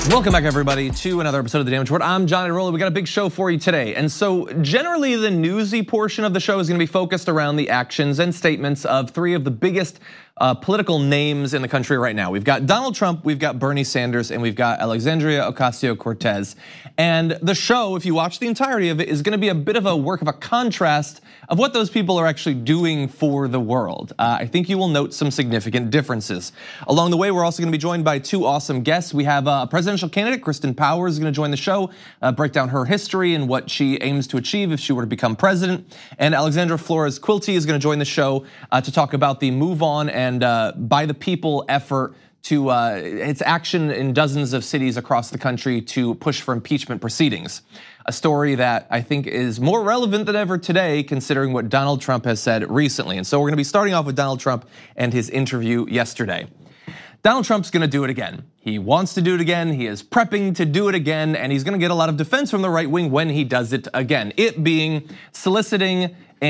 Welcome back, everybody, to another episode of The Damage Report. I'm John Iadarola. We got a big show for you today. And so generally the newsy portion of the show is going to be focused around the actions and statements of three of the biggest political names in the country right now. We've got Donald Trump, we've got Bernie Sanders, and we've got Alexandria Ocasio-Cortez. And the show, if you watch the entirety of it, is gonna be a bit of a work of a contrast of what those people are actually doing for the world. I think you will note some significant differences. Along the way, we're also gonna be joined by two awesome guests. We have a presidential candidate, Kristen Powers, is gonna join the show, break down her history and what she aims to achieve if she were to become president. And Alexandra Flores-Quilty is gonna join the show to talk about the Move On and By the People effort to its action in dozens of cities across the country to push for impeachment proceedings. A story that I think is more relevant than ever today, considering what Donald Trump has said recently. And so we're gonna be starting off with Donald Trump and his interview yesterday. Donald Trump's gonna do it again. He wants to do it again, he is prepping to do it again, and he's gonna get a lot of defense from the right wing when he does it again. It being soliciting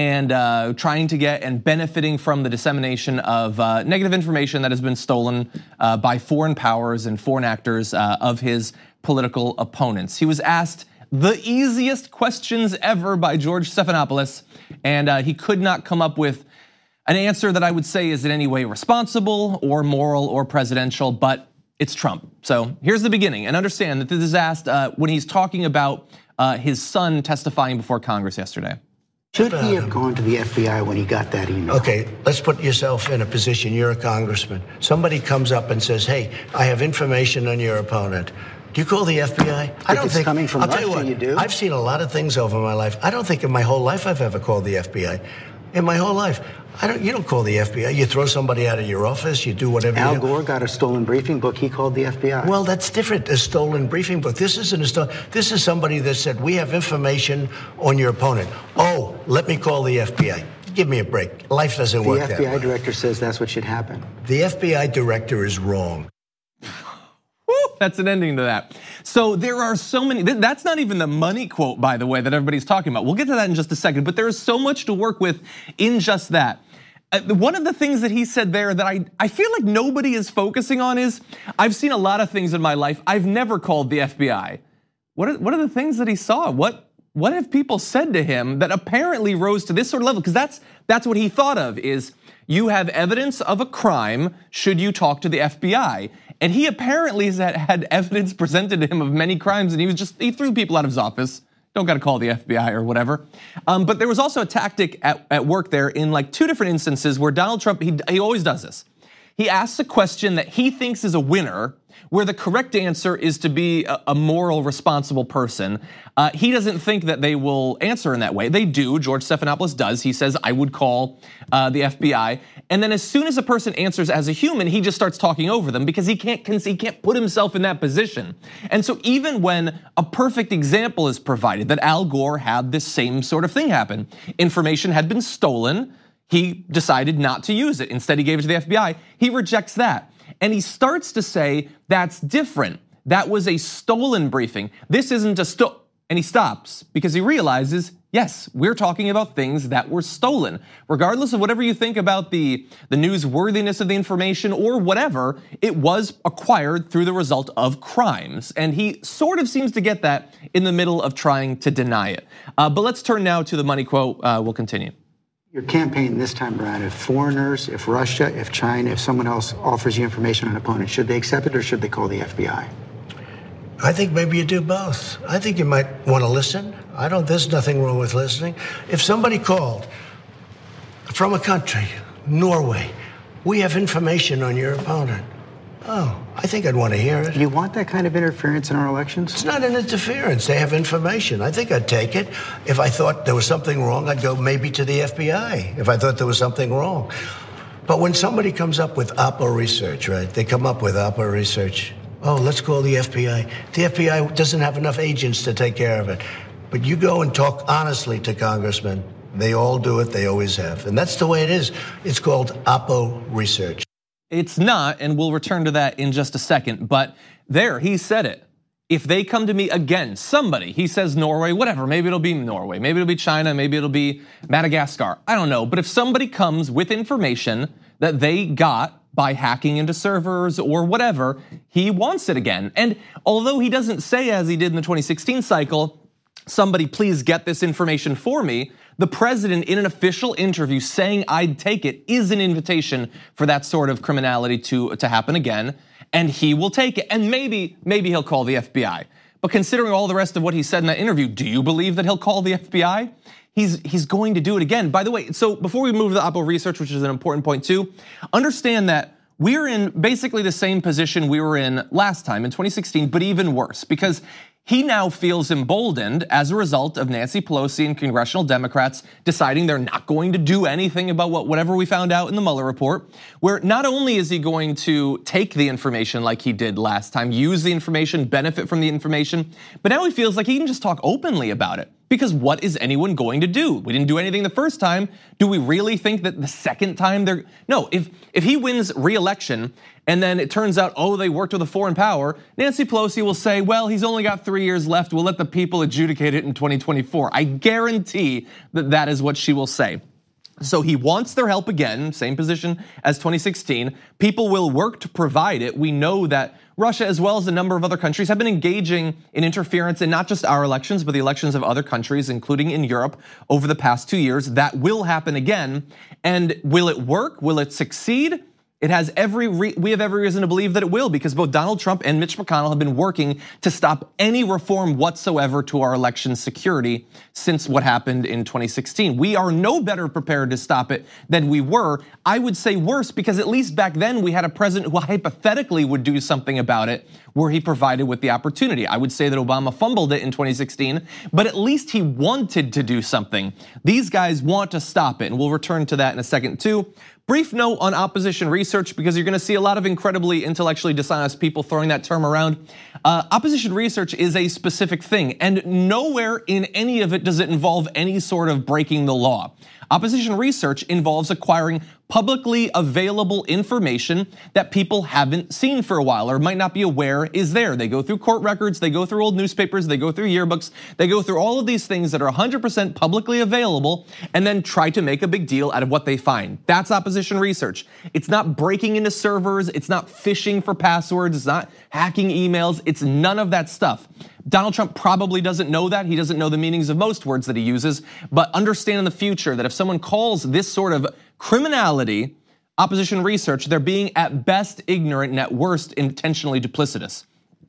and trying to get and benefiting from the dissemination of negative information that has been stolen by foreign powers and foreign actors of his political opponents. He was asked the easiest questions ever by George Stephanopoulos, and he could not come up with an answer that I would say is in any way responsible or moral or presidential, but it's Trump. So here's the beginning, and understand that this is asked when he's talking about his son testifying before Congress yesterday. Should he have gone to the FBI when he got that email? Okay, let's put yourself in a position, you're a congressman. Somebody comes up and says, hey, I have information on your opponent. Do you call the FBI? I don't think coming from Russia, I'll tell you what, do. I've seen a lot of things over my life. I don't think in my whole life I've ever called the FBI. In my whole life. You don't call the FBI. You throw somebody out of your office, you do whatever Al you do. Gore got a stolen briefing book, he called the FBI. Well, that's different, a stolen briefing book. This isn't a stolen, this is somebody that said, we have information on your opponent. Oh, let me call the FBI. Give me a break. Life doesn't work that way. The FBI director says that's what should happen. The FBI director is wrong. That's an ending to that. So there are so many, that's not even the money quote, by the way, that everybody's talking about. We'll get to that in just a second, but there is so much to work with in just that. One of the things that he said there that I feel like nobody is focusing on is, I've seen a lot of things in my life, I've never called the FBI. What are the things that he saw? What have people said to him that apparently rose to this sort of level? Because that's what he thought of, is you have evidence of a crime, should you talk to the FBI? And he apparently had evidence presented to him of many crimes, and he threw people out of his office. Don't gotta call the FBI or whatever. But there was also a tactic at work there in like two different instances where Donald Trump, he always does this. He asks a question that he thinks is a winner, where the correct answer is to be a moral, responsible person. He doesn't think that they will answer in that way. They do, George Stephanopoulos does. He says, I would call the FBI. And then as soon as a person answers as a human, he just starts talking over them because he can't put himself in that position. And so even when a perfect example is provided, that Al Gore had this same sort of thing happen, information had been stolen, he decided not to use it. Instead, he gave it to the FBI. He rejects that. And he starts to say, that's different. That was a stolen briefing. This isn't a and he stops because he realizes, yes, we're talking about things that were stolen. Regardless of whatever you think about the newsworthiness of the information or whatever, it was acquired through the result of crimes. And he sort of seems to get that in the middle of trying to deny it. But let's turn now to the money quote. We'll continue. Your campaign this time around, if foreigners, if Russia, if China, if someone else offers you information on an opponent, should they accept it or should they call the FBI? I think maybe you do both. I think you might want to listen. There's nothing wrong with listening. If somebody called from a country, Norway, we have information on your opponent. Oh, I think I'd want to hear it. You want that kind of interference in our elections? It's not an interference. They have information. I think I'd take it. If I thought there was something wrong, I'd go maybe to the FBI if I thought there was something wrong. But when somebody comes up with Oppo research, right? They come up with Oppo research. Oh, let's call the FBI. The FBI doesn't have enough agents to take care of it. But you go and talk honestly to congressmen. They all do it. They always have. And that's the way it is. It's called Oppo research. It's not, and we'll return to that in just a second, but there, he said it. If they come to me again, somebody, he says Norway, whatever, maybe it'll be Norway, maybe it'll be China, maybe it'll be Madagascar, I don't know. But if somebody comes with information that they got by hacking into servers or whatever, he wants it again. And although he doesn't say, as he did in the 2016 cycle, somebody please get this information for me, the president in an official interview saying I'd take it is an invitation for that sort of criminality to happen again, and he will take it. And maybe he'll call the FBI. But considering all the rest of what he said in that interview, do you believe that he'll call the FBI? He's going to do it again. By the way, so before we move to the Oppo research, which is an important point too, understand that we're in basically the same position we were in last time in 2016, but even worse, because he now feels emboldened as a result of Nancy Pelosi and congressional Democrats deciding they're not going to do anything about whatever we found out in the Mueller report, where not only is he going to take the information like he did last time, use the information, benefit from the information, but now he feels like he can just talk openly about it. Because what is anyone going to do? We didn't do anything the first time. Do we really think that the second time no, if he wins re-election and then it turns out, oh, they worked with a foreign power, Nancy Pelosi will say, well, he's only got 3 years left. We'll let the people adjudicate it in 2024. I guarantee that is what she will say. So he wants their help again, same position as 2016. People will work to provide it. We know that Russia, as well as a number of other countries, have been engaging in interference in not just our elections, but the elections of other countries, including in Europe, over the past 2 years. That will happen again. And will it work? Will it succeed? We have every reason to believe that it will, because both Donald Trump and Mitch McConnell have been working to stop any reform whatsoever to our election security since what happened in 2016. We are no better prepared to stop it than we were. I would say worse, because at least back then we had a president who hypothetically would do something about it where he provided with the opportunity. I would say that Obama fumbled it in 2016, but at least he wanted to do something. These guys want to stop it, and we'll return to that in a second too. Brief note on opposition research, because you're gonna see a lot of incredibly intellectually dishonest people throwing that term around. Opposition research is a specific thing, and nowhere in any of it does it involve any sort of breaking the law. Opposition research involves acquiring publicly available information that people haven't seen for a while or might not be aware is there. They go through court records, they go through old newspapers, they go through yearbooks, they go through all of these things that are 100% publicly available and then try to make a big deal out of what they find. That's opposition research. It's not breaking into servers, it's not phishing for passwords, it's not hacking emails, it's none of that stuff. Donald Trump probably doesn't know that. He doesn't know the meanings of most words that he uses, but understand in the future that if someone calls this sort of criminality opposition research, they're being at best ignorant and at worst intentionally duplicitous.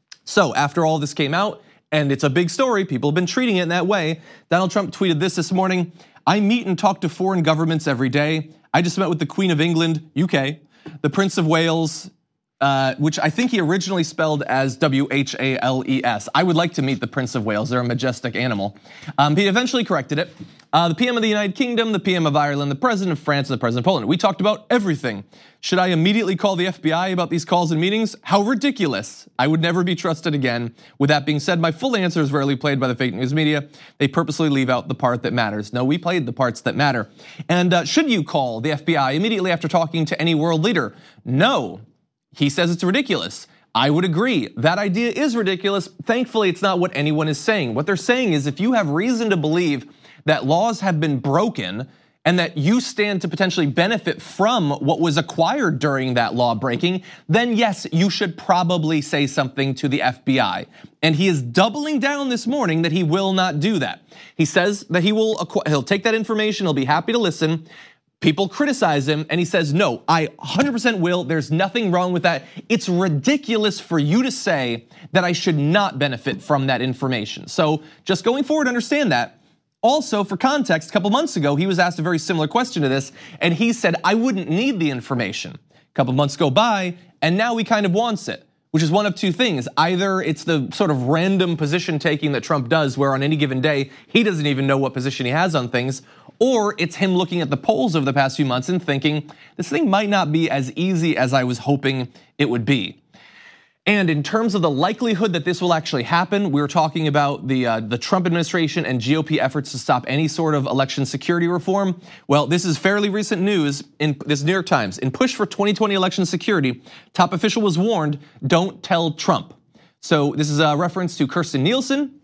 So after all this came out, and it's a big story, people have been treating it in that way, Donald Trump tweeted this morning: I meet and talk to foreign governments every day. I just met with the Queen of England, UK, the Prince of Wales, which I think he originally spelled as W-H-A-L-E-S. I would like to meet the Prince of Wales, they're a majestic animal. He eventually corrected it. The PM of the United Kingdom, the PM of Ireland, the President of France, and the President of Poland. We talked about everything. Should I immediately call the FBI about these calls and meetings? How ridiculous. I would never be trusted again. With that being said, my full answer is rarely played by the fake news media. They purposely leave out the part that matters. No, we played the parts that matter. And should you call the FBI immediately after talking to any world leader? No. He says it's ridiculous. I would agree. That idea is ridiculous. Thankfully, it's not what anyone is saying. What they're saying is if you have reason to believe that laws have been broken and that you stand to potentially benefit from what was acquired during that law breaking, then yes, you should probably say something to the FBI. And he is doubling down this morning that he will not do that. He says that he'll take that information, he'll be happy to listen. People criticize him and he says, no, I 100% will. There's nothing wrong with that. It's ridiculous for you to say that I should not benefit from that information. So just going forward, understand that. Also, for context, a couple months ago, he was asked a very similar question to this, and he said, I wouldn't need the information. A couple months go by, and now he kind of wants it, which is one of two things. Either it's the sort of random position taking that Trump does, where on any given day, he doesn't even know what position he has on things, or it's him looking at the polls over the past few months and thinking, this thing might not be as easy as I was hoping it would be. And in terms of the likelihood that this will actually happen, we were talking about the Trump administration and GOP efforts to stop any sort of election security reform. Well, this is fairly recent news in this New York Times. In push for 2020 election security, top official was warned, don't tell Trump. So this is a reference to Kirstjen Nielsen,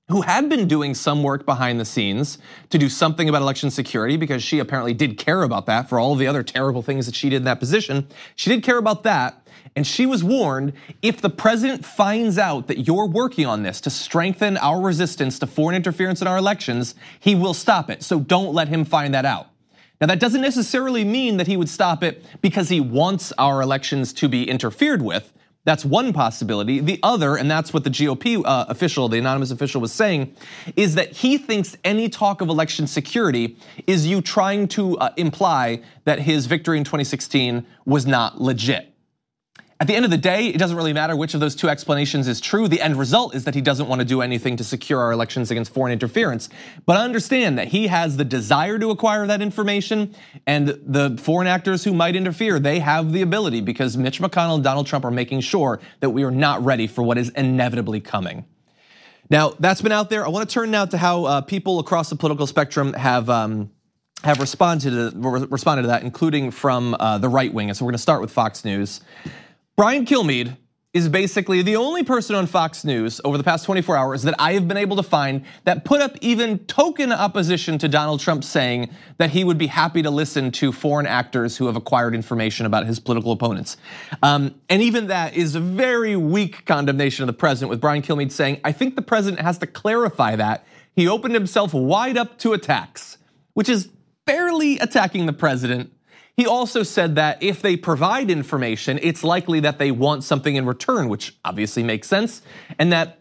who had been doing some work behind the scenes to do something about election security, because she apparently did care about that for all of the other terrible things that she did in that position. She did care about that, and she was warned, if the president finds out that you're working on this to strengthen our resistance to foreign interference in our elections, he will stop it. So don't let him find that out. Now, that doesn't necessarily mean that he would stop it because he wants our elections to be interfered with. That's one possibility. The other, and that's what the GOP official, the anonymous official, was saying, is that he thinks any talk of election security is you trying to imply that his victory in 2016 was not legit. At the end of the day, it doesn't really matter which of those two explanations is true. The end result is that he doesn't want to do anything to secure our elections against foreign interference. But understand that he has the desire to acquire that information, and the foreign actors who might interfere, they have the ability, because Mitch McConnell and Donald Trump are making sure that we are not ready for what is inevitably coming. Now, that's been out there. I want to turn now to how people across the political spectrum have responded to that, including from the right wing. And so we're going to start with Fox News. Brian Kilmeade is basically the only person on Fox News over the past 24 hours that I have been able to find that put up even token opposition to Donald Trump saying that he would be happy to listen to foreign actors who have acquired information about his political opponents. And even that is a very weak condemnation of the president, with Brian Kilmeade saying, I think the president has to clarify that. He opened himself wide up to attacks, which is barely attacking the president. He also said that if they provide information, it's likely that they want something in return, which obviously makes sense, and that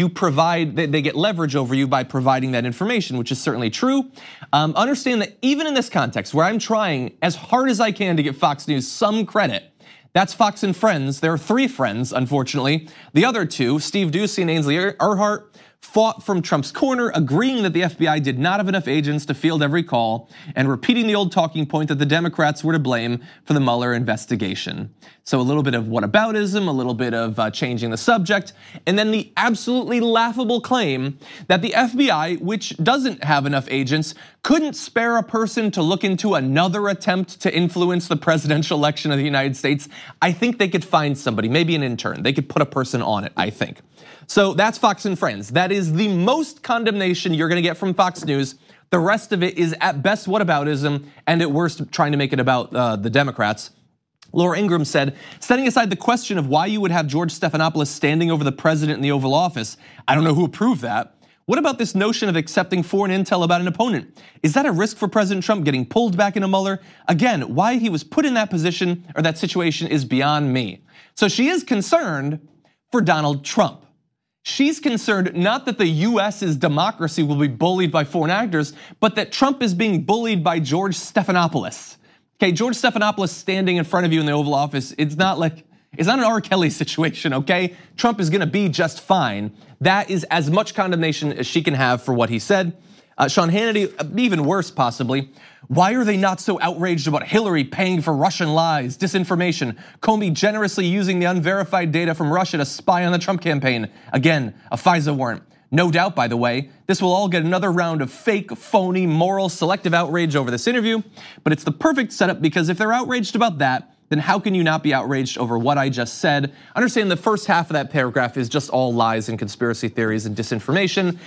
they get leverage over you by providing that information, which is certainly true. Understand that even in this context, where I'm trying as hard as I can to give Fox News some credit, that's Fox and Friends. There are three friends, unfortunately. The other two, Steve Doocy and Ainsley Earhart, fought from Trump's corner, agreeing that the FBI did not have enough agents to field every call, and repeating the old talking point that the Democrats were to blame for the Mueller investigation. So a little bit of whataboutism, a little bit of changing the subject, and then the absolutely laughable claim that the FBI, which doesn't have enough agents, couldn't spare a person to look into another attempt to influence the presidential election of the United States. I think they could find somebody, maybe an intern. They could put a person on it, I think. So that's Fox and Friends. That is the most condemnation you're going to get from Fox News. The rest of it is at best whataboutism, and at worst trying to make it about the Democrats. Laura Ingraham said, setting aside the question of why you would have George Stephanopoulos standing over the president in the Oval Office, I don't know who approved that. What about this notion of accepting foreign intel about an opponent? Is that a risk for President Trump getting pulled back into Mueller? Again, why he was put in that position or that situation is beyond me. So she is concerned for Donald Trump. She's concerned not that the US's democracy will be bullied by foreign actors, but that Trump is being bullied by George Stephanopoulos. Okay, George Stephanopoulos standing in front of you in the Oval Office, it's not an R. Kelly situation, okay? Trump is gonna be just fine. That is as much condemnation as she can have for what he said. Sean Hannity, even worse possibly. Why are they not so outraged about Hillary paying for Russian lies, disinformation, Comey generously using the unverified data from Russia to spy on the Trump campaign? Again, a FISA warrant. No doubt, by the way, this will all get another round of fake, phony, moral, selective outrage over this interview, but it's the perfect setup, because if they're outraged about that, then how can you not be outraged over what I just said? Understand the first half of that paragraph is just all lies and conspiracy theories and disinformation.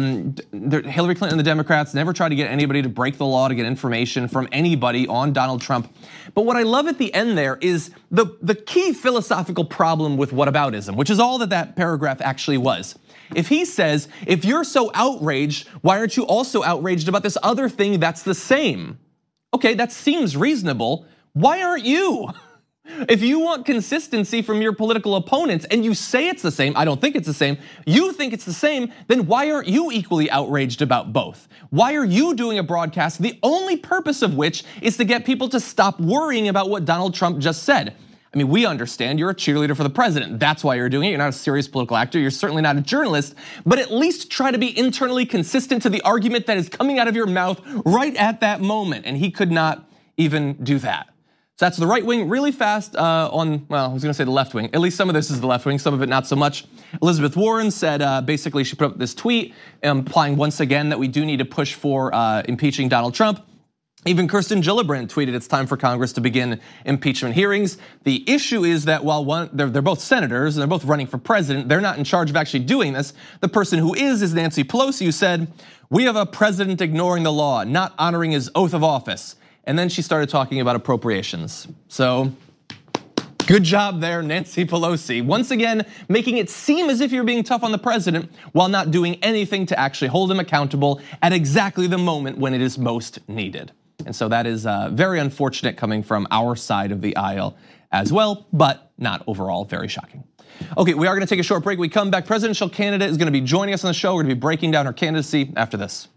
Hillary Clinton and the Democrats never tried to get anybody to break the law to get information from anybody on Donald Trump. But what I love at the end there is the key philosophical problem with whataboutism, which is all that paragraph actually was. If he says, if you're so outraged, why aren't you also outraged about this other thing that's the same? Okay, that seems reasonable. Why aren't you? If you want consistency from your political opponents and you say it's the same, I don't think it's the same, you think it's the same, then why aren't you equally outraged about both? Why are you doing a broadcast, the only purpose of which is to get people to stop worrying about what Donald Trump just said? I mean, we understand you're a cheerleader for the president. That's why you're doing it. You're not a serious political actor. You're certainly not a journalist, but at least try to be internally consistent to the argument that is coming out of your mouth right at that moment. And he could not even do that. So that's the right wing. Really fast I was gonna say the left wing. At least some of this is the left wing, some of it not so much. Elizabeth Warren said, basically she put up this tweet implying once again that we do need to push for impeaching Donald Trump. Even Kirsten Gillibrand tweeted it's time for Congress to begin impeachment hearings. The issue is that while they're both senators and they're both running for president, they're not in charge of actually doing this. The person who is Nancy Pelosi, who said, "We have a president ignoring the law, not honoring his oath of office." And then she started talking about appropriations. So good job there, Nancy Pelosi. Once again, making it seem as if you're being tough on the president while not doing anything to actually hold him accountable at exactly the moment when it is most needed. And so that is very unfortunate coming from our side of the aisle as well, but not overall very shocking. Okay, we are gonna take a short break. We come back, presidential candidate is gonna be joining us on the show. We're gonna be breaking down her candidacy after this.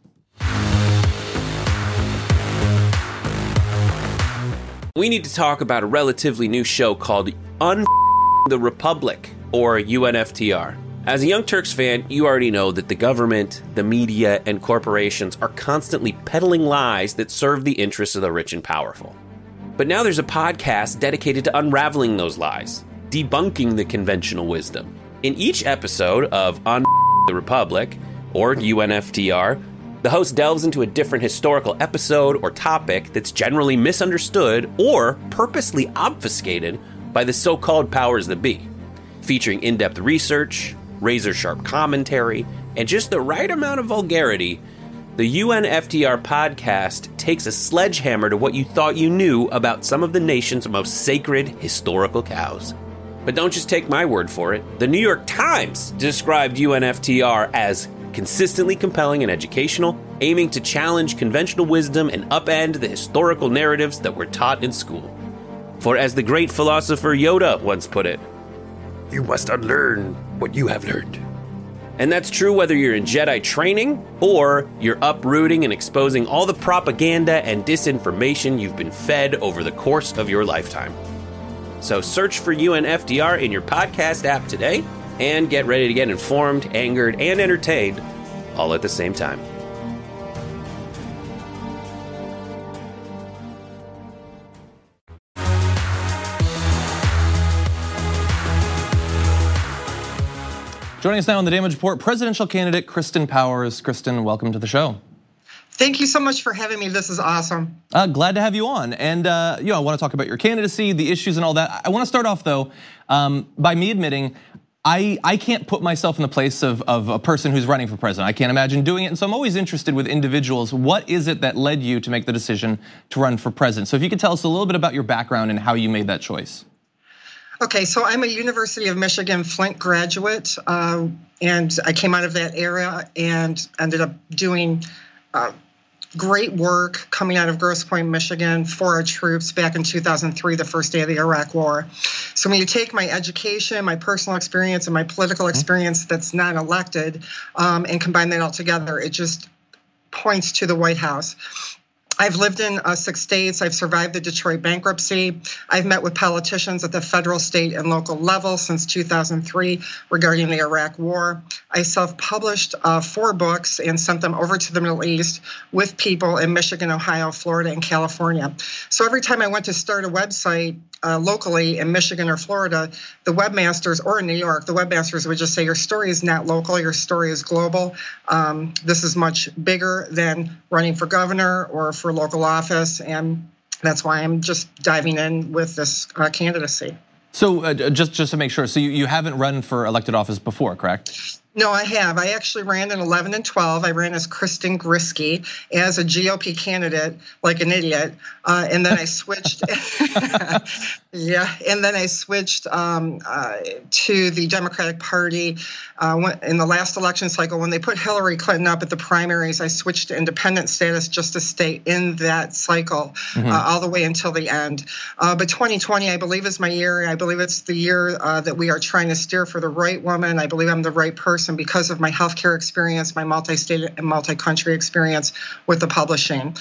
We need to talk about a relatively new show called the Republic, or UNFTR. As a Young Turks fan, you already know that the government, the media, and corporations are constantly peddling lies that serve the interests of the rich and powerful. But now there's a podcast dedicated to unraveling those lies, debunking the conventional wisdom. In each episode of the Republic, or UNFTR, the host delves into a different historical episode or topic that's generally misunderstood or purposely obfuscated by the so-called powers that be, featuring in-depth research, razor-sharp commentary, and just the right amount of vulgarity. The UNFTR podcast takes a sledgehammer to what you thought you knew about some of the nation's most sacred historical cows. But don't just take my word for it. The New York Times described UNFTR as consistently compelling and educational, aiming to challenge conventional wisdom and upend the historical narratives that were taught in school. For as the great philosopher Yoda once put it, "You must unlearn what you have learned." And that's true whether you're in Jedi training or you're uprooting and exposing all the propaganda and disinformation you've been fed over the course of your lifetime. So search for UNFTR in your podcast app today and get ready to get informed, angered, and entertained all at the same time. Joining us now on the Damage Report, presidential candidate Kristen Powers. Kristen, welcome to the show. Thank you so much for having me. This is awesome. Glad to have you on. And I want to talk about your candidacy, the issues and all that. I want to start off though by me admitting I can't put myself in the place of a person who's running for president. I can't imagine doing it. And so I'm always interested with individuals. What is it that led you to make the decision to run for president? So if you could tell us a little bit about your background and how you made that choice. Okay, so I'm a University of Michigan Flint graduate, and I came out of that area and ended up doing great work coming out of Grosse Pointe, Michigan for our troops back in 2003, the first day of the Iraq War. So when you take my education, my personal experience, and my political experience that's not elected, and combine that all together, it just points to the White House. I've lived in 6 states. I've survived the Detroit bankruptcy. I've met with politicians at the federal, state, and local level since 2003 regarding the Iraq War. I self-published 4 books and sent them over to the Middle East with people in Michigan, Ohio, Florida, and California. So every time I went to start a website locally in Michigan or Florida, the webmasters, or in New York, the webmasters would just say, your story is not local, your story is global. This is much bigger than running for governor or for local office, and that's why I'm just diving in with this candidacy. So just to make sure, so you haven't run for elected office before, correct? No, I have. I actually ran in 11 and 12. I ran as Kristen Grisky as a GOP candidate, like an idiot, and then I switched. Yeah, and then I switched to the Democratic Party in the last election cycle. When they put Hillary Clinton up at the primaries, I switched to independent status just to stay in that cycle all the way until the end. But 2020, I believe, is my year. I believe it's the year that we are trying to steer for the right woman. I believe I'm the right person because of my healthcare experience, my multi-state and multi-country experience with the publishing.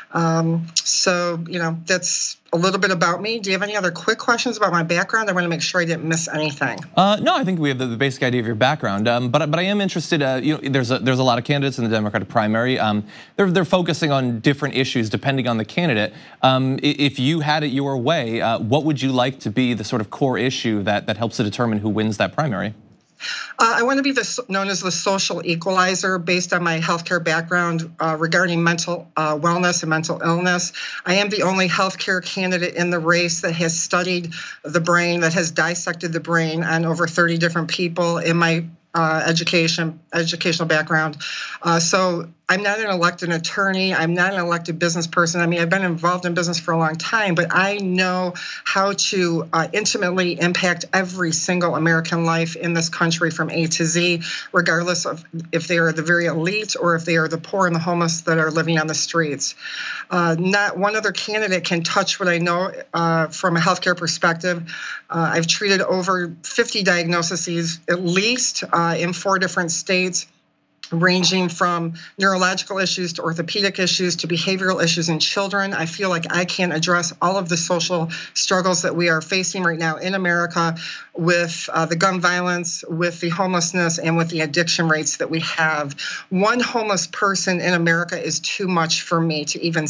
So, that's a little bit about me. Do you have any other quick questions about my background? I want to make sure I didn't miss anything. No, I think we have the basic idea of your background. But I am interested. There's a lot of candidates in the Democratic primary. They're focusing on different issues depending on the candidate. If you had it your way, what would you like to be the sort of core issue that helps to determine who wins that primary? I want to be known as the social equalizer based on my healthcare background regarding mental wellness and mental illness. I am the only healthcare candidate in the race that has studied the brain, that has dissected the brain on over 30 different people in my educational background. So I'm not an elected attorney. I'm not an elected business person. I mean, I've been involved in business for a long time, but I know how to intimately impact every single American life in this country from A to Z, regardless of if they are the very elite or if they are the poor and the homeless that are living on the streets. Not one other candidate can touch what I know from a healthcare perspective. I've treated over 50 diagnoses, at least in 4 different states, ranging from neurological issues to orthopedic issues to behavioral issues in children. I feel like I can address all of the social struggles that we are facing right now in America with the gun violence, with the homelessness, and with the addiction rates that we have. One homeless person in America is too much for me to even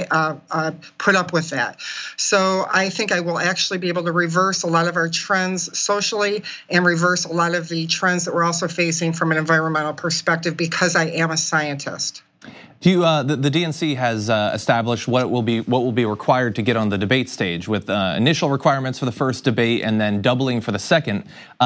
put up with that. So I think I will actually be able to reverse a lot of our trends socially and reverse a lot of the trends that we're also facing from an environmental perspective, because I am a scientist. Do you? The DNC has established what will be required to get on the debate stage, with initial requirements for the first debate and then doubling for the second.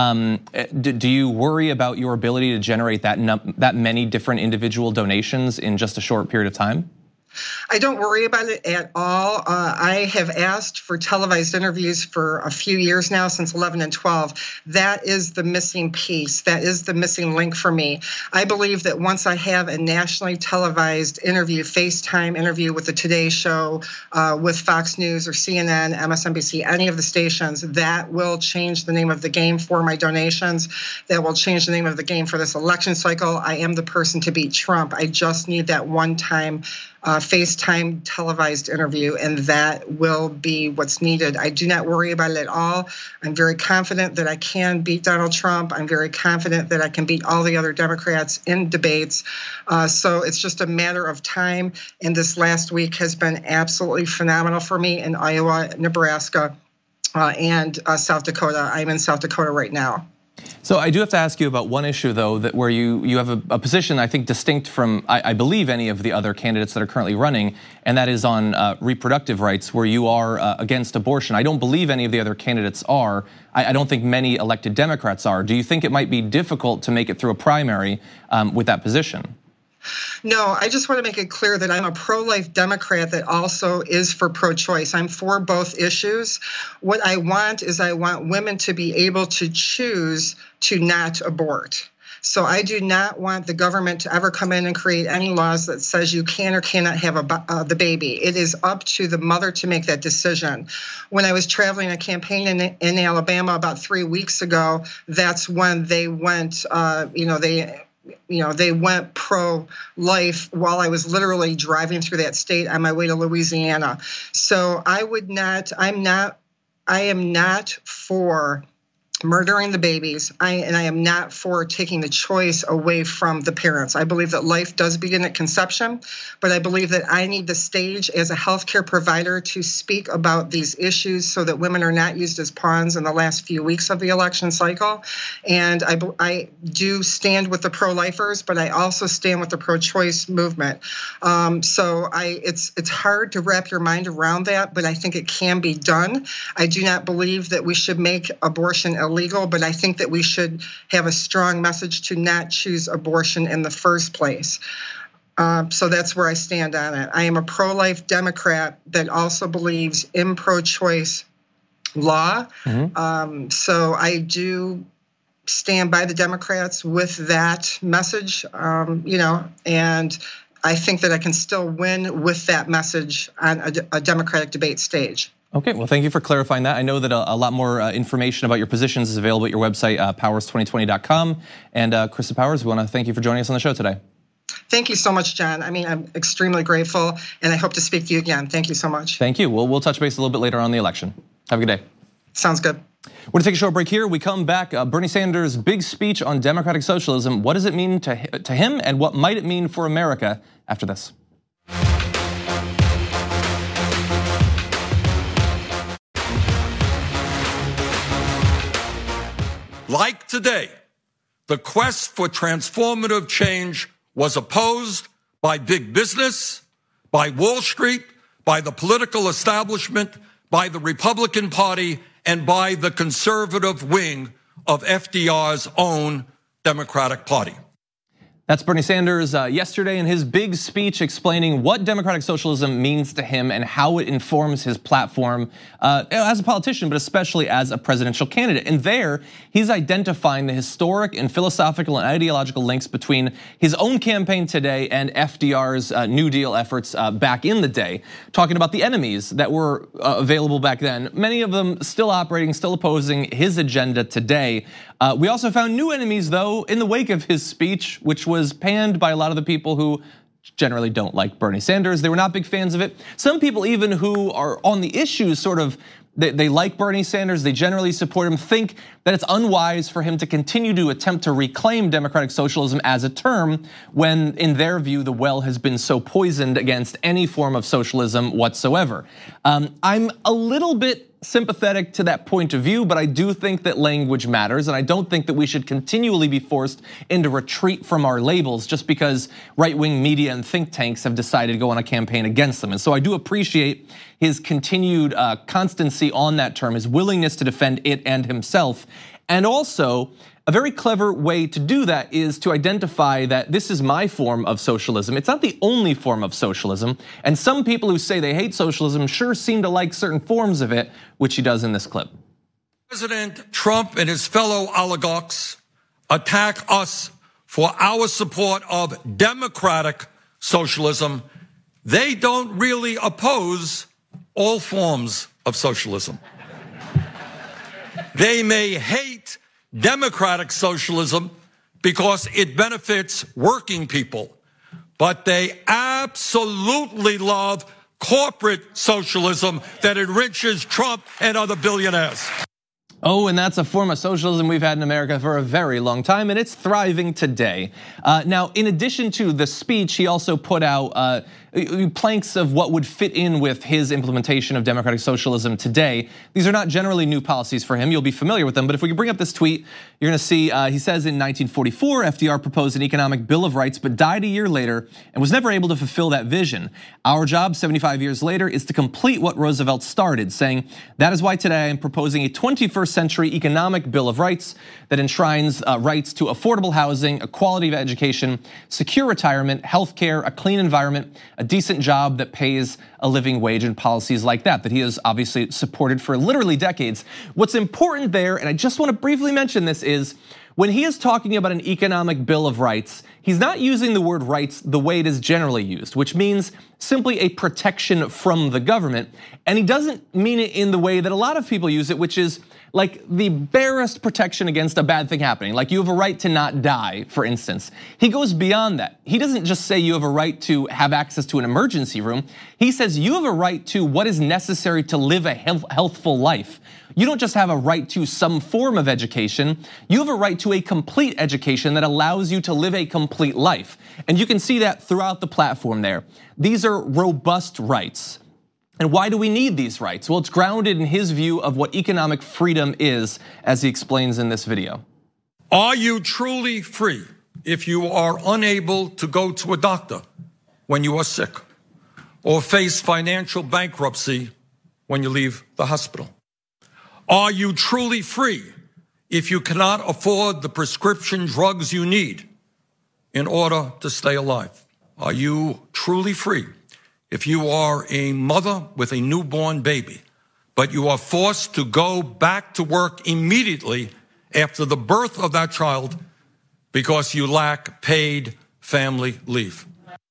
Do you worry about your ability to generate that many different individual donations in just a short period of time? I don't worry about it at all. I have asked for televised interviews for a few years now, since 11 and 12. That is the missing piece. That is the missing link for me. I believe that once I have a nationally televised interview, FaceTime interview with the Today Show, with Fox News or CNN, MSNBC, any of the stations, that will change the name of the game for my donations. That will change the name of the game for this election cycle. I am the person to beat Trump. I just need that one-time FaceTime televised interview, and that will be what's needed. I do not worry about it at all. I'm very confident that I can beat Donald Trump. I'm very confident that I can beat all the other Democrats in debates. So it's just a matter of time. And this last week has been absolutely phenomenal for me in Iowa, Nebraska, and South Dakota. I'm in South Dakota right now. So I do have to ask you about one issue, though, that where you have a position, I think, distinct from, I believe, any of the other candidates that are currently running, and that is on reproductive rights, where you are against abortion. I don't believe any of the other candidates are. I don't think many elected Democrats are. Do you think it might be difficult to make it through a primary with that position? No, I just want to make it clear that I'm a pro-life Democrat that also is for pro-choice. I'm for both issues. What I want is I want women to be able to choose to not abort. So I do not want the government to ever come in and create any laws that says you can or cannot have the baby. It is up to the mother to make that decision. When I was traveling a campaign in Alabama about 3 weeks ago, that's when they went, they went pro-life while I was literally driving through that state on my way to Louisiana. So I am not for murdering the babies, and I am not for taking the choice away from the parents. I believe that life does begin at conception, but I believe that I need the stage as a healthcare provider to speak about these issues so that women are not used as pawns in the last few weeks of the election cycle. And I do stand with the pro-lifers, but I also stand with the pro-choice movement. So it's hard to wrap your mind around that, but I think it can be done. I do not believe that we should make abortion illegal, but I think that we should have a strong message to not choose abortion in the first place. So that's where I stand on it. I am a pro-life Democrat that also believes in pro-choice law. Mm-hmm. So I do stand by the Democrats with that message, and I think that I can still win with that message on a Democratic debate stage. Okay, well, thank you for clarifying that. I know that a lot more information about your positions is available at your website, powers2020.com. And Krista Powers, we want to thank you for joining us on the show today. Thank you so much, John. I mean, I'm extremely grateful, and I hope to speak to you again. Thank you so much. Thank you. We'll touch base a little bit later on the election. Have a good day. Sounds good. We're going to take a short break here. We come back. Bernie Sanders' big speech on democratic socialism. What does it mean to him, and what might it mean for America after this? Like today, the quest for transformative change was opposed by big business, by Wall Street, by the political establishment, by the Republican Party, and by the conservative wing of FDR's own Democratic Party. That's Bernie Sanders yesterday in his big speech explaining what democratic socialism means to him and how it informs his platform as a politician, but especially as a presidential candidate. And there, he's identifying the historic and philosophical and ideological links between his own campaign today and FDR's New Deal efforts back in the day, talking about the enemies that were available back then, many of them still operating, still opposing his agenda today. We also found new enemies, though, in the wake of his speech, which was panned by a lot of the people who generally don't like Bernie Sanders. They were not big fans of it. Some people even who are on the issues sort of, they like Bernie Sanders, they generally support him, think that it's unwise for him to continue to attempt to reclaim democratic socialism as a term when, in their view, the well has been so poisoned against any form of socialism whatsoever. I'm a little bit sympathetic to that point of view, but I do think that language matters, and I don't think that we should continually be forced into retreat from our labels just because right-wing media and think tanks have decided to go on a campaign against them. And so I do appreciate his continued constancy on that term, his willingness to defend it and himself. And also, a very clever way to do that is to identify that this is my form of socialism. It's not the only form of socialism. And some people who say they hate socialism sure seem to like certain forms of it, which he does in this clip. President Trump and his fellow oligarchs attack us for our support of democratic socialism. They don't really oppose all forms of socialism. They may hate democratic socialism because it benefits working people, but they absolutely love corporate socialism that enriches Trump and other billionaires. Oh, and that's a form of socialism we've had in America for a very long time, and it's thriving today. Now, in addition to the speech, he also put out planks of what would fit in with his implementation of democratic socialism today. These are not generally new policies for him. You'll be familiar with them, but if we can bring up this tweet, you're gonna see, he says in 1944, FDR proposed an economic bill of rights, but died a year later and was never able to fulfill that vision. Our job 75 years later is to complete what Roosevelt started, saying, that is why today I'm proposing a 21st century economic bill of rights that enshrines rights to affordable housing, a quality of education, secure retirement, healthcare, a clean environment, a decent job that pays a living wage, and policies like that he has obviously supported for literally decades. What's important there, and I just want to briefly mention this, is when he is talking about an economic bill of rights, he's not using the word rights the way it is generally used, which means simply a protection from the government. And he doesn't mean it in the way that a lot of people use it, which is like the barest protection against a bad thing happening. Like you have a right to not die, for instance. He goes beyond that. He doesn't just say you have a right to have access to an emergency room. He says you have a right to what is necessary to live a healthful life. You don't just have a right to some form of education, you have a right to a complete education that allows you to live a complete life. And you can see that throughout the platform there. These are robust rights. And why do we need these rights? Well, it's grounded in his view of what economic freedom is, as he explains in this video. Are you truly free if you are unable to go to a doctor when you are sick, or face financial bankruptcy when you leave the hospital? Are you truly free if you cannot afford the prescription drugs you need in order to stay alive? Are you truly free if you are a mother with a newborn baby, but you are forced to go back to work immediately after the birth of that child because you lack paid family leave?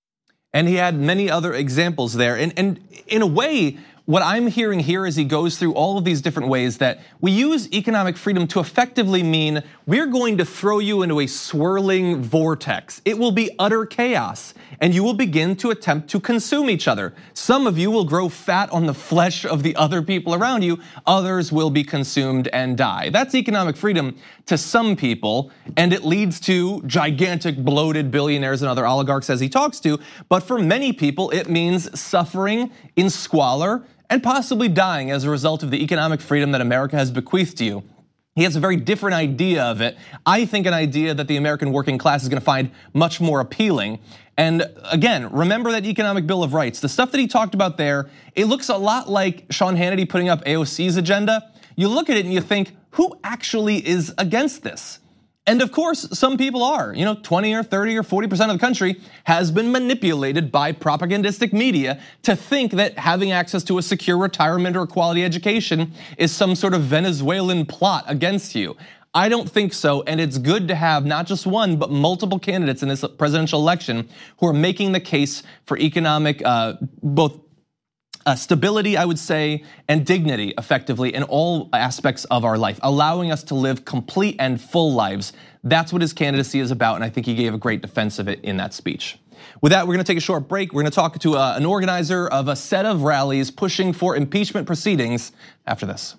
And he had many other examples there. And in a way, what I'm hearing here as he goes through all of these different ways that we use economic freedom to effectively mean we're going to throw you into a swirling vortex. It will be utter chaos, and you will begin to attempt to consume each other. Some of you will grow fat on the flesh of the other people around you. Others will be consumed and die. That's economic freedom to some people, and it leads to gigantic bloated billionaires and other oligarchs as he talks to. But for many people, it means suffering in squalor and possibly dying as a result of the economic freedom that America has bequeathed to you. He has a very different idea of it. I think an idea that the American working class is gonna find much more appealing. And again, remember that economic bill of rights. The stuff that he talked about there, it looks a lot like Sean Hannity putting up AOC's agenda. You look at it and you think, who actually is against this? And of course, some people are. 20 or 30 or 40% of the country has been manipulated by propagandistic media to think that having access to a secure retirement or quality education is some sort of Venezuelan plot against you. I don't think so, and it's good to have not just one, but multiple candidates in this presidential election who are making the case for economic, both stability, I would say, and dignity effectively in all aspects of our life, allowing us to live complete and full lives. That's what his candidacy is about, and I think he gave a great defense of it in that speech. With that, we're gonna take a short break. We're gonna talk to an organizer of a set of rallies pushing for impeachment proceedings after this.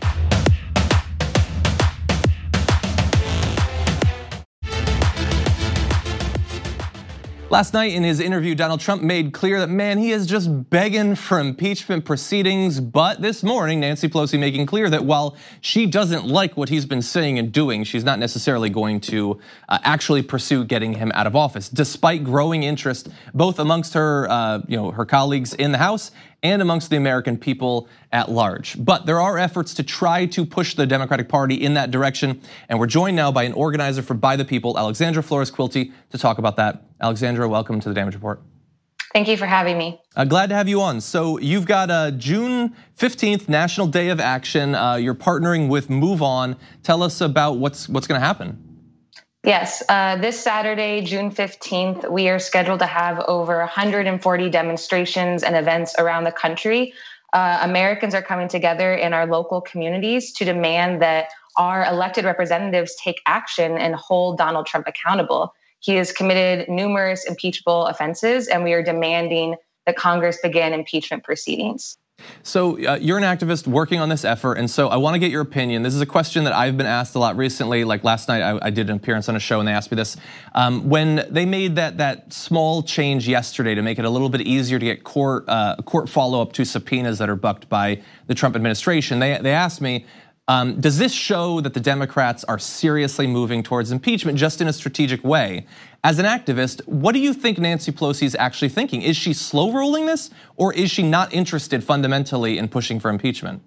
Last night in his interview, Donald Trump made clear that, man, he is just begging for impeachment proceedings. But this morning, Nancy Pelosi making clear that while she doesn't like what he's been saying and doing, she's not necessarily going to actually pursue getting him out of office, despite growing interest both amongst her, her colleagues in the House and amongst the American people at large. But there are efforts to try to push the Democratic Party in that direction. And we're joined now by an organizer for By the People, Alexandra Flores-Quilty, to talk about that. Alexandra, welcome to the Damage Report. Thank you for having me. Glad to have you on. So you've got June 15th, National Day of Action. You're partnering with Move On. Tell us about what's gonna happen. Yes, this Saturday, June 15th, we are scheduled to have over 140 demonstrations and events around the country. Americans are coming together in our local communities to demand that our elected representatives take action and hold Donald Trump accountable. He has committed numerous impeachable offenses, and we are demanding that Congress begin impeachment proceedings. So you're an activist working on this effort, and so I want to get your opinion. This is a question that I've been asked a lot recently. Like last night, I did an appearance on a show, and they asked me this. When they made that small change yesterday to make it a little bit easier to get court follow-up to subpoenas that are bucked by the Trump administration, they asked me, does this show that the Democrats are seriously moving towards impeachment just in a strategic way? As an activist, what do you think Nancy Pelosi is actually thinking? Is she slow rolling this, or is she not interested fundamentally in pushing for impeachment?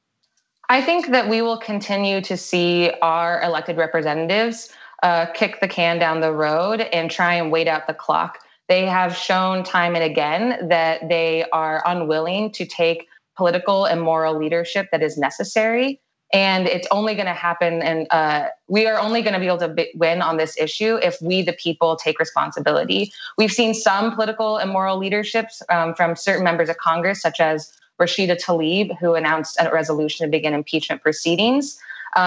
I think that we will continue to see our elected representatives kick the can down the road and try and wait out the clock. They have shown time and again that they are unwilling to take political and moral leadership that is necessary. And it's only going to happen, and we are only going to be able to win on this issue if we, the people, take responsibility. We've seen some political and moral leaderships from certain members of Congress, such as Rashida Tlaib, who announced a resolution to begin impeachment proceedings.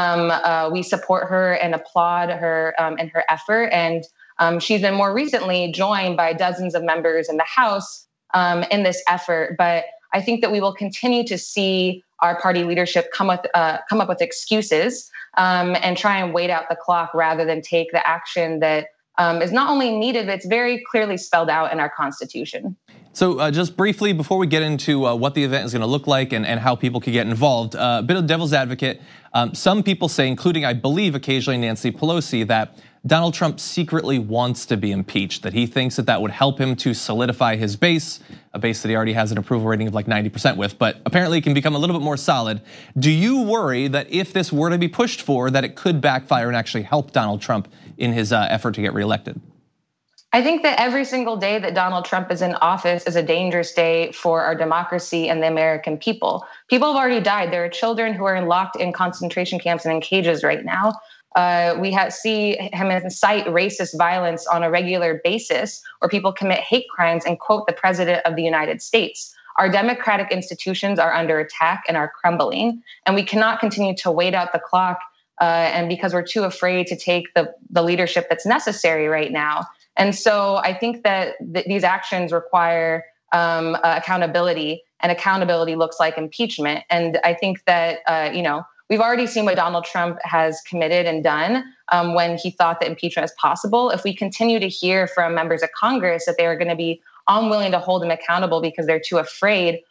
We support her and applaud her in her effort. And she's been more recently joined by dozens of members in the House in this effort. But I think that we will continue to see our party leadership come up with excuses and try and wait out the clock rather than take the action that is not only needed, but it's very clearly spelled out in our Constitution. So just briefly, before we get into what the event is going to look like and how people can get involved, a bit of devil's advocate. Some people say, including I believe occasionally Nancy Pelosi, that Donald Trump secretly wants to be impeached, that he thinks that would help him to solidify his base, a base that he already has an approval rating of like 90% with, but apparently it can become a little bit more solid. Do you worry that if this were to be pushed for, that it could backfire and actually help Donald Trump in his effort to get reelected? I think that every single day that Donald Trump is in office is a dangerous day for our democracy and the American people. People have already died. There are children who are locked in concentration camps and in cages right now. We see him incite racist violence on a regular basis, where people commit hate crimes and quote the president of the United States. Our democratic institutions are under attack and are crumbling, and we cannot continue to wait out the clock and because we're too afraid to take the leadership that's necessary right now. And so I think that these actions require accountability, and accountability looks like impeachment. And I think that, we've already seen what Donald Trump has committed and done when he thought that impeachment is possible. If we continue to hear from members of Congress that they are going to be unwilling to hold him accountable because they're too afraid,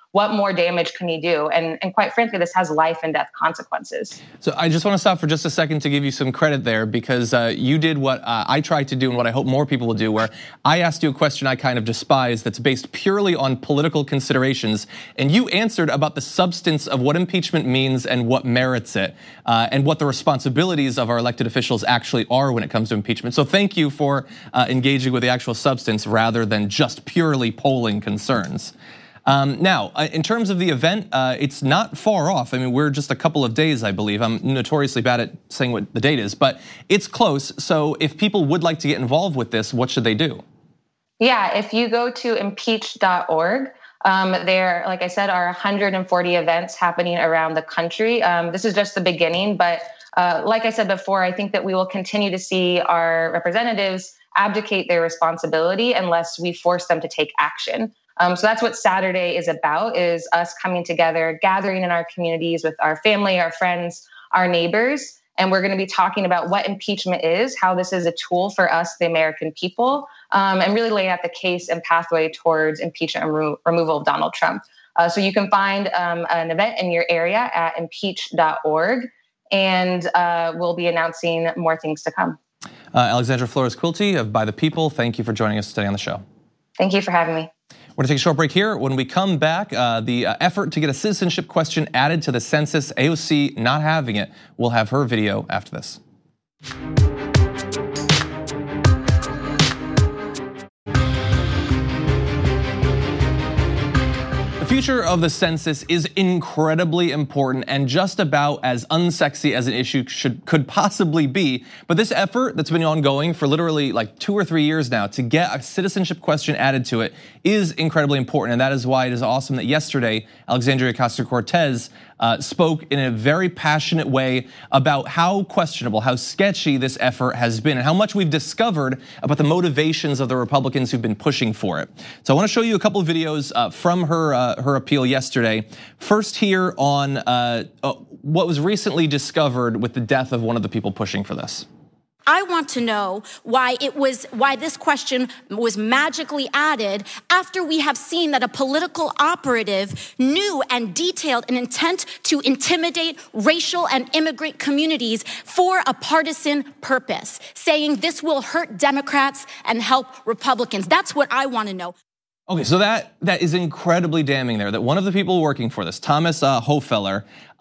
what more damage can he do? And quite frankly, this has life and death consequences. So I just want to stop for just a second to give you some credit there, because you did what I tried to do and what I hope more people will do, where I asked you a question I kind of despise that's based purely on political considerations, and you answered about the substance of what impeachment means and what merits it, and what the responsibilities of our elected officials actually are when it comes to impeachment. So thank you for engaging with the actual substance rather than just purely polling concerns. Now, in terms of the event, it's not far off. I mean, we're just a couple of days, I believe. I'm notoriously bad at saying what the date is, but it's close. So if people would like to get involved with this, what should they do? Yeah, if you go to impeach.org, there, like I said, are 140 events happening around the country. This is just the beginning, but like I said before, I think that we will continue to see our representatives abdicate their responsibility unless we force them to take action. So that's what Saturday is about, is us coming together, gathering in our communities with our family, our friends, our neighbors. And we're going to be talking about what impeachment is, how this is a tool for us, the American people, and really laying out the case and pathway towards impeachment and removal of Donald Trump. So you can find an event in your area at impeach.org, and we'll be announcing more things to come. Alexandra Flores-Quilty of By the People, thank you for joining us today on the show. Thank you for having me. We're going to take a short break here. When we come back, the effort to get a citizenship question added to the census, AOC not having it. We'll have her video after this. The future of the census is incredibly important and just about as unsexy as an issue could possibly be. But this effort that's been ongoing for literally like 2 or 3 years now to get a citizenship question added to it is incredibly important. And that is why it is awesome that yesterday Alexandria Ocasio-Cortez spoke in a very passionate way about how questionable, how sketchy this effort has been, and how much we've discovered about the motivations of the Republicans who've been pushing for it. So I want to show you a couple of videos from her appeal yesterday. First here on what was recently discovered with the death of one of the people pushing for this. I want to know why this question was magically added after we have seen that a political operative knew and detailed an intent to intimidate racial and immigrant communities for a partisan purpose, saying this will hurt Democrats and help Republicans. That's what I want to know. Okay, so that is incredibly damning there, that one of the people working for this, Thomas Hofeller,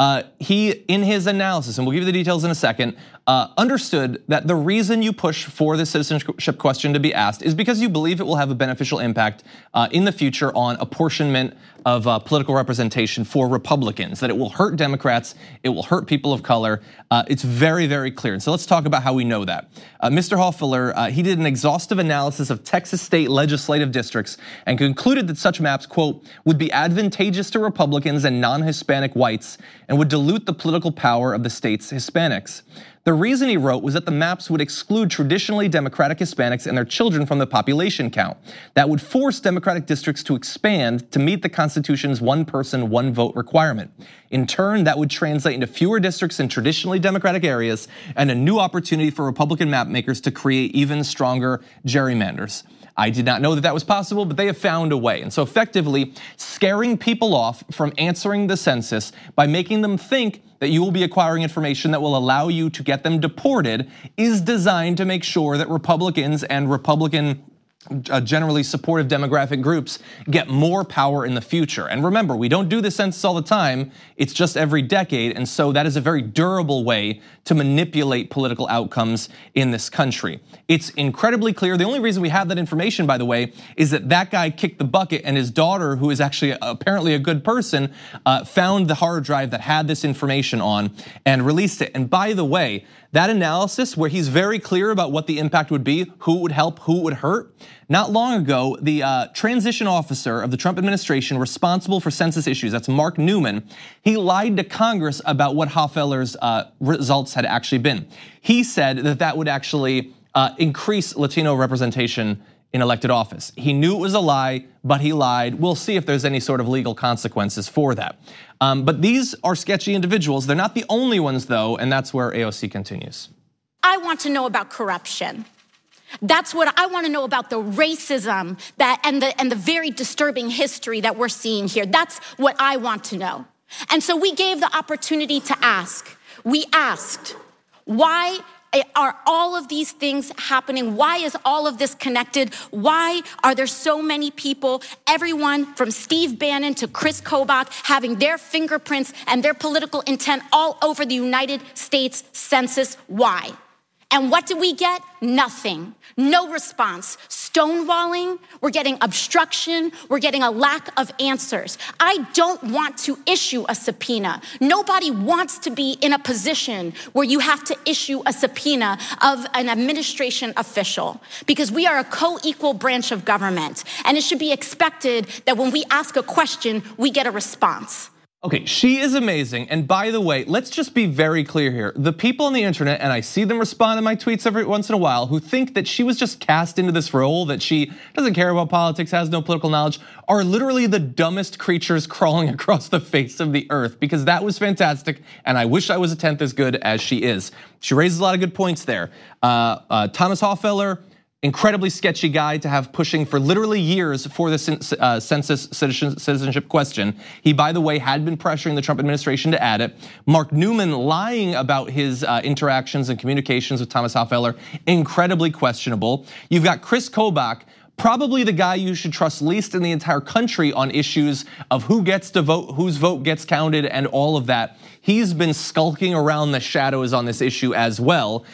he, in his analysis, and we'll give you the details in a second, understood that the reason you push for the citizenship question to be asked is because you believe it will have a beneficial impact in the future on apportionment of political representation for Republicans, that it will hurt Democrats, it will hurt people of color. It's very, very clear. And so let's talk about how we know that. Mr. Hofeller, he did an exhaustive analysis of Texas state legislative districts and concluded that such maps, quote, would be advantageous to Republicans and non-Hispanic whites and would dilute the political power of the state's Hispanics. The reason, he wrote, was that the maps would exclude traditionally Democratic Hispanics and their children from the population count. That would force Democratic districts to expand to meet the Constitution's one person, one vote requirement. In turn, that would translate into fewer districts in traditionally Democratic areas and a new opportunity for Republican map makers to create even stronger gerrymanders. I did not know that was possible, but they have found a way. And so effectively scaring people off from answering the census by making them think that you will be acquiring information that will allow you to get them deported is designed to make sure that Republicans and Republican generally supportive demographic groups get more power in the future. And remember, we don't do the census all the time, it's just every decade, and so that is a very durable way to manipulate political outcomes in this country. It's incredibly clear. The only reason we have that information, by the way, is that guy kicked the bucket and his daughter, who is actually apparently a good person, found the hard drive that had this information on and released it. And by the way, that analysis where he's very clear about what the impact would be, who it would help, who it would hurt. Not long ago, the transition officer of the Trump administration responsible for census issues, that's Mark Newman, he lied to Congress about what Hofeller's results had actually been. He said that would actually increase Latino representation in elected office. He knew it was a lie, but he lied. We'll see if there's any sort of legal consequences for that. But these are sketchy individuals. They're not the only ones, though, and that's where AOC continues. I want to know about corruption. That's what I want to know about, the racism and the very disturbing history that we're seeing here. That's what I want to know. And so we gave the opportunity to ask. We asked, why are all of these things happening? Why is all of this connected? Why are there so many people, everyone from Steve Bannon to Chris Kobach, having their fingerprints and their political intent all over the United States Census? Why? And what did we get? Nothing. No response. Stonewalling. We're getting obstruction. We're getting a lack of answers. I don't want to issue a subpoena. Nobody wants to be in a position where you have to issue a subpoena of an administration official, because we are a co-equal branch of government, and it should be expected that when we ask a question, we get a response. Okay, she is amazing. And by the way, let's just be very clear here. The people on the internet, and I see them respond to my tweets every once in a while, who think that she was just cast into this role, that she doesn't care about politics, has no political knowledge, are literally the dumbest creatures crawling across the face of the earth, because that was fantastic. And I wish I was a tenth as good as she is. She raises a lot of good points there. Thomas Hofeller, incredibly sketchy guy to have pushing for literally years for the census citizenship question. He, by the way, had been pressuring the Trump administration to add it. Mark Newman lying about his interactions and communications with Thomas Hofeller, incredibly questionable. You've got Chris Kobach, probably the guy you should trust least in the entire country on issues of who gets to vote, whose vote gets counted, and all of that. He's been skulking around the shadows on this issue as well.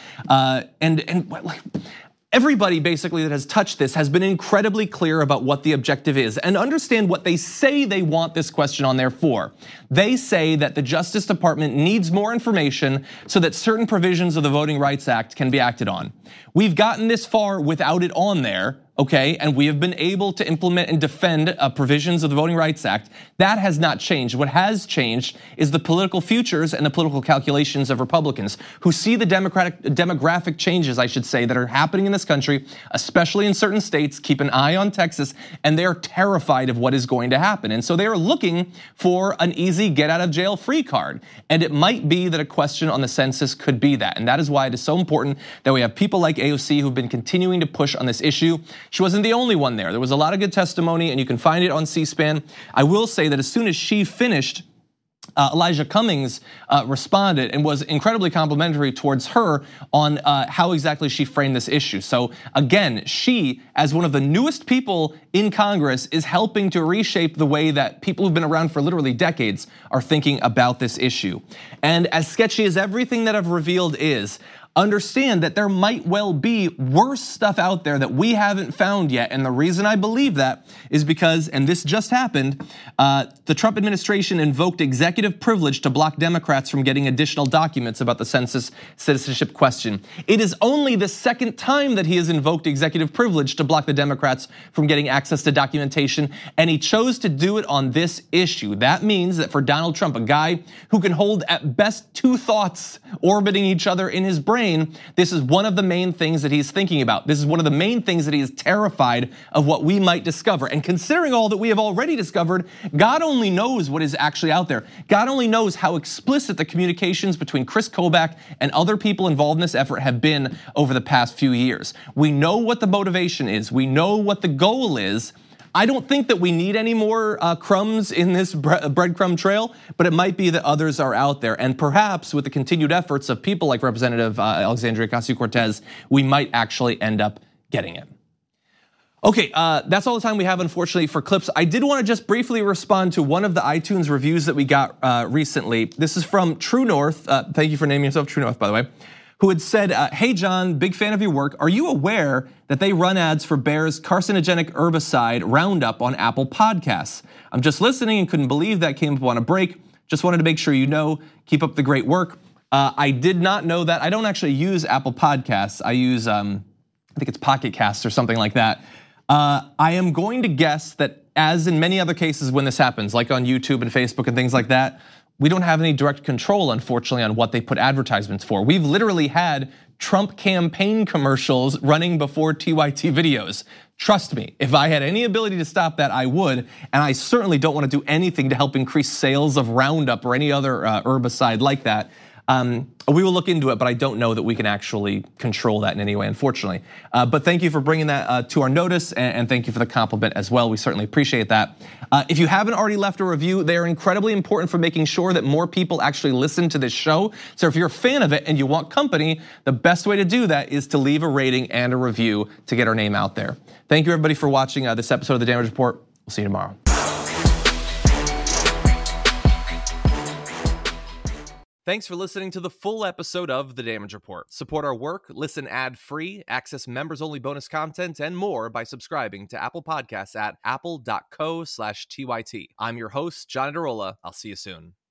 Everybody basically that has touched this has been incredibly clear about what the objective is and understand what they say they want this question on there for. They say that the Justice Department needs more information so that certain provisions of the Voting Rights Act can be acted on. We've gotten this far without it on there, okay, and we have been able to implement and defend provisions of the Voting Rights Act. That has not changed. What has changed is the political futures and the political calculations of Republicans who see the demographic changes, I should say, that are happening in this country, especially in certain states. Keep an eye on Texas, and they're terrified of what is going to happen. And so they are looking for an easy get out of jail free card. And it might be that a question on the census could be that. And that is why it is so important that we have people like AOC who've been continuing to push on this issue. She wasn't the only one there. There was a lot of good testimony, and you can find it on C-SPAN. I will say that as soon as she finished, Elijah Cummings responded and was incredibly complimentary towards her on how exactly she framed this issue. So again, she, as one of the newest people in Congress, is helping to reshape the way that people who've been around for literally decades are thinking about this issue. And as sketchy as everything that I've revealed is, understand that there might well be worse stuff out there that we haven't found yet. And the reason I believe that is because, and this just happened, the Trump administration invoked executive privilege to block Democrats from getting additional documents about the census citizenship question. It is only the second time that he has invoked executive privilege to block the Democrats from getting access to documentation, and he chose to do it on this issue. That means that for Donald Trump, a guy who can hold at best two thoughts orbiting each other in his brain, this is one of the main things that he's thinking about. This is one of the main things that he is terrified of what we might discover. And considering all that we have already discovered, God only knows what is actually out there. God only knows how explicit the communications between Chris Kobach and other people involved in this effort have been over the past few years. We know what the motivation is. We know what the goal is. I don't think that we need any more crumbs in this breadcrumb trail, but it might be that others are out there. And perhaps with the continued efforts of people like Representative Alexandria Ocasio-Cortez, we might actually end up getting it. Okay, that's all the time we have, unfortunately, for clips. I did want to just briefly respond to one of the iTunes reviews that we got recently. This is from True North. Thank you for naming yourself True North, by the way. Who had said, hey John, big fan of your work. Are you aware that they run ads for Bayer's carcinogenic herbicide Roundup on Apple Podcasts? I'm just listening and couldn't believe that came up on a break. Just wanted to make sure you know. Keep up the great work. I did not know that. I don't actually use Apple Podcasts. I use, I think it's Pocket Casts or something like that. I am going to guess that, as in many other cases when this happens, like on YouTube and Facebook and things like that, we don't have any direct control, unfortunately, on what they put advertisements for. We've literally had Trump campaign commercials running before TYT videos. Trust me, if I had any ability to stop that, I would. And I certainly don't want to do anything to help increase sales of Roundup or any other herbicide like that. We will look into it, but I don't know that we can actually control that in any way, unfortunately. But thank you for bringing that to our notice, and thank you for the compliment as well. We certainly appreciate that. If you haven't already left a review, they are incredibly important for making sure that more people actually listen to this show. So if you're a fan of it and you want company, the best way to do that is to leave a rating and a review to get our name out there. Thank you everybody for watching this episode of The Damage Report. We'll see you tomorrow. Thanks for listening to the full episode of The Damage Report. Support our work, listen ad-free, access members-only bonus content, and more by subscribing to Apple Podcasts at apple.co/TYT. I'm your host, John Adarola. I'll see you soon.